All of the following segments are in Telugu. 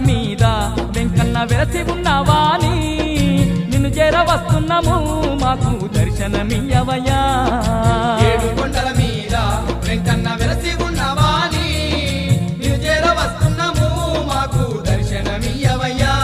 మీద వెంకన్న వెలసి ఉన్నవాని నిన్ను చేర వస్తున్నాము మాకు దర్శనమియ్యవయ్యా ఏడు కొండల మీద వెంకన్న వెలసి ఉన్నవాని నిన్ను చేర వస్తున్నాము మాకు దర్శనమియ్యవయ్యా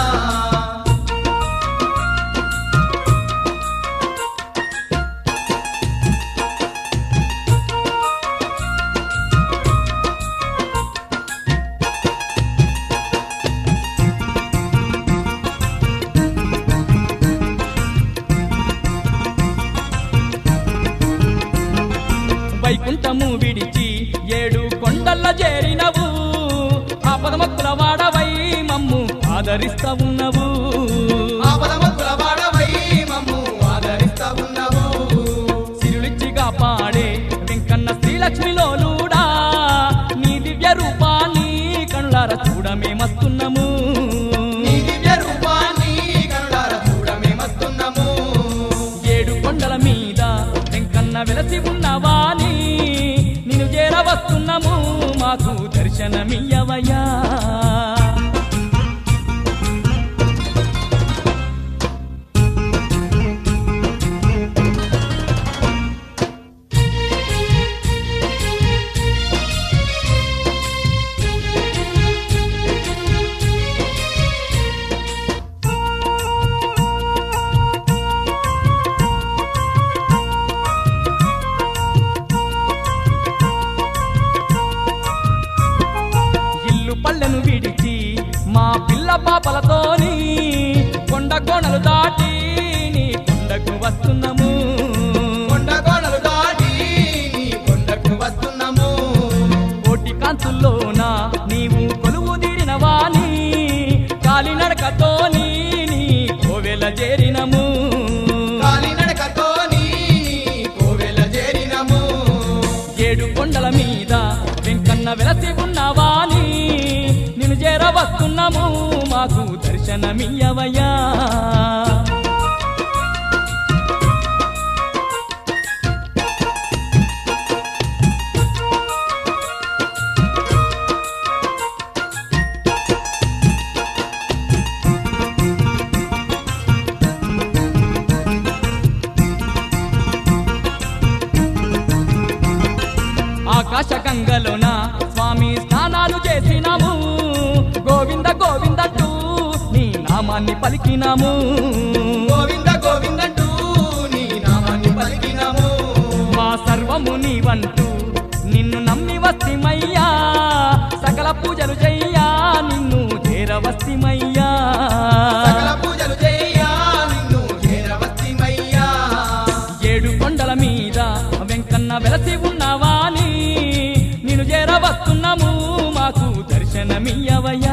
వైకుంఠము విడిచి ఏడు కొండల్ల చేరినవు ఆపదమక్కుల వాడవై మమ్ము ఆదరిస్తా ఉన్నవు ఆపదమక్కుల వాడవై మమ్ము ఆదరిస్తా ఉన్నవు సిరులిచ్చిగా పాడే వెంకన్న శ్రీలక్ష్మిలోలుడా నీ దివ్య రూపాన్ని కనులార చూడమేమస్తున్నాము నీ దివ్య రూపాన్ని కనులార చూడమేమస్తున్నాము ఏడు కొండల మీద వెంకన్న వెలసి ఉన్నవాని నిన్ను చేర వస్తున్నాము మాకు దర్శనమియ్యవయ్యా పల్లెను విడిచి మా పిల్ల పాపలతోని కొండ కోణలు దాటి నీ కొండకు వస్తున్నాము కొండ కోణలు దాటి నీ కొండకు వస్తున్నాము కోటి కాంతుల్లోన నీవు కొలువు తీరిన వాణి కాలినడకతోని నీ కోవెల చేరినము కాలినడకతోని కోవెల చేరినము ఏడు కొండల మీద వెంకన్న వెలసి ఉన్నవాని నిన్ను చేర వస్తున్నాము మాకు దర్శనమియ్యవయ్యా ఆకాశ గంగలోన స్వామి స్నానాలు చేసినాము గోవింద గోవిందంటూ నీ నామాన్ని పలికినాము గోవింద గోవిందంటూ నీ నామాన్ని పలికినాము మా సర్వము నీవంటూ నిన్ను నమ్మి వస్తిమయ్యా సకల పూజలు చెయ్యా నిన్ను చేరవస్తిమయ్యా సకల పూజలు చెయ్యా నిన్ను చేరవస్తిమయ్యా ఏడు కొండల మీద వెంకన్న వెలసి ఉన్నవాని నిన్ను చేర వస్తున్నాము మాకు దర్శనమియ్యవయ్యా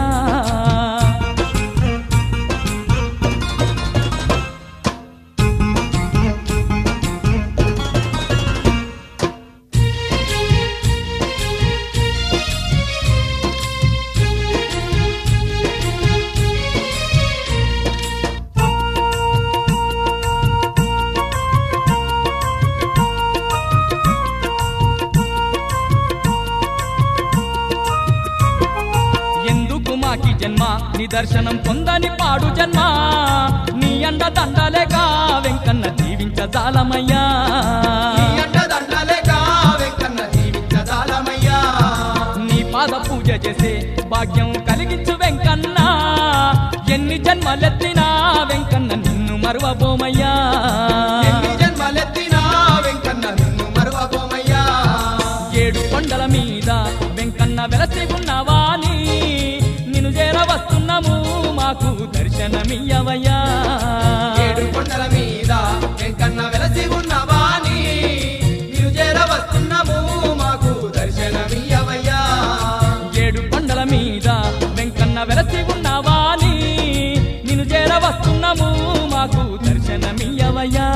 మాకి జన్మ నీ దర్శనం పొందని పాడు జన్మ నీ అండ దండలేక వెంకన్న జీవించజాలమయ్యా నీ అండ దండలేక వెంకన్న జీవించజాలమయ్యా నీ పాద పూజ చేసే భాగ్యం కలిగించు వెంకన్న ఎన్ని జన్మలెత్తినా వెంకన్న నిన్ను మరువబోమయ్యా ఎన్ని జన్మలెత్తినా వెంకన్న నిన్ను మరువబోమయ్యా ఏడు కొండల మీద వెంకన్న వెలసి ఉన్నవాని నిన్ను చేర వస్తున్నాము మాకు దర్శనమియ్యవయ్యా ఏడు కొండల మీద వెంకన్న వెలసి ఉన్నవాని నిన్ను చేర వస్తున్నాము మాకు దర్శనమియ్యవయ్యా ఏడు కొండల మీద వెంకన్న వెలసి ఉన్నవాని నిన్ను చేర వస్తున్నాము మాకు దర్శనమియ్యవయ్యా